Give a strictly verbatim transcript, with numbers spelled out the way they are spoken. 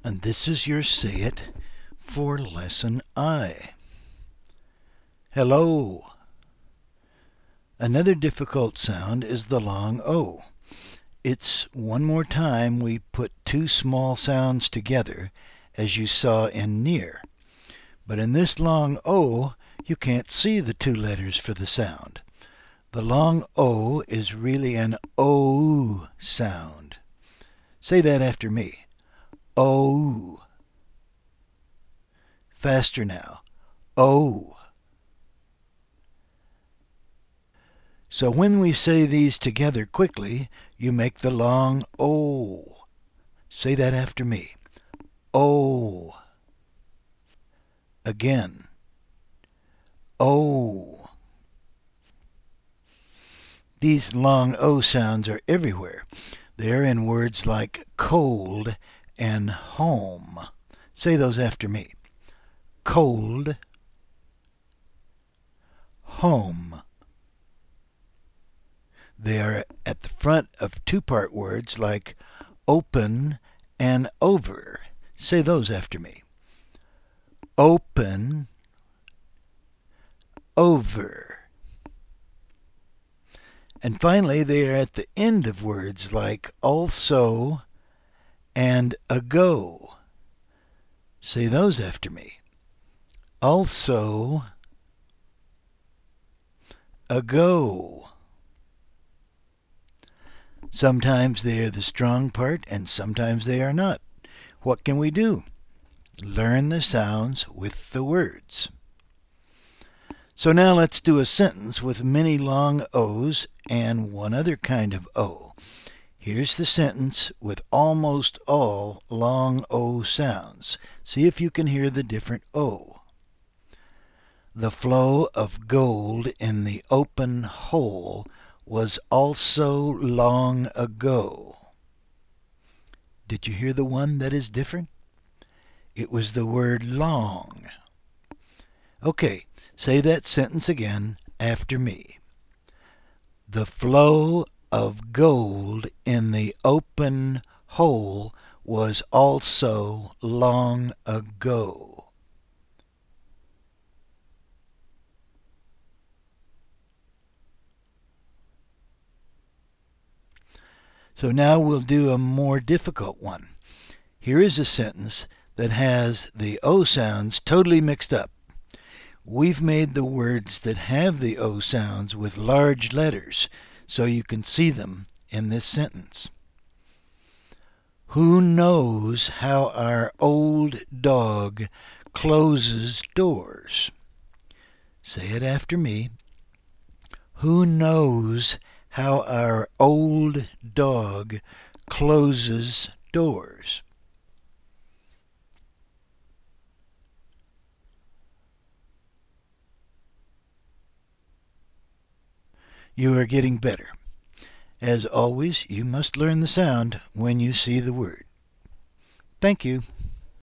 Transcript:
And this is your Say It for Lesson I. Hello. Another difficult sound is the long O. It's one more time we put two small sounds together, as you saw in near. But in this long O, you can't see the two letters for the sound. The long O is really an O sound. Say that after me. O. Faster now. O. So when we say these together quickly, you make the long O. Say that after me. O. Again. O. These long O sounds are everywhere. They're in words like cold and home. Say those after me. Cold, home. They are at the front of two-part words like open and over. Say those after me. Open, over. And finally, they are at the end of words like also and ago. Say those after me. Also, ago. Sometimes they are the strong part and sometimes they are not. What can we do? Learn the sounds with the words. So now let's do a sentence with many long O's and one other kind of O. Here's the sentence with almost all long O sounds. See if you can hear the different O. The flow of gold in the open hole was also long ago. Did you hear the one that is different? It was the word long. Okay, say that sentence again after me. The flow of gold in the open hole was also long ago. So now we'll do a more difficult one. Here is a sentence that has the O sounds totally mixed up. We've made the words that have the O sounds with large letters so you can see them in this sentence. Who knows how our old dog closes doors? Say it after me. Who knows how our old dog closes doors? You are getting better. As always, you must learn the sound when you see the word. Thank you.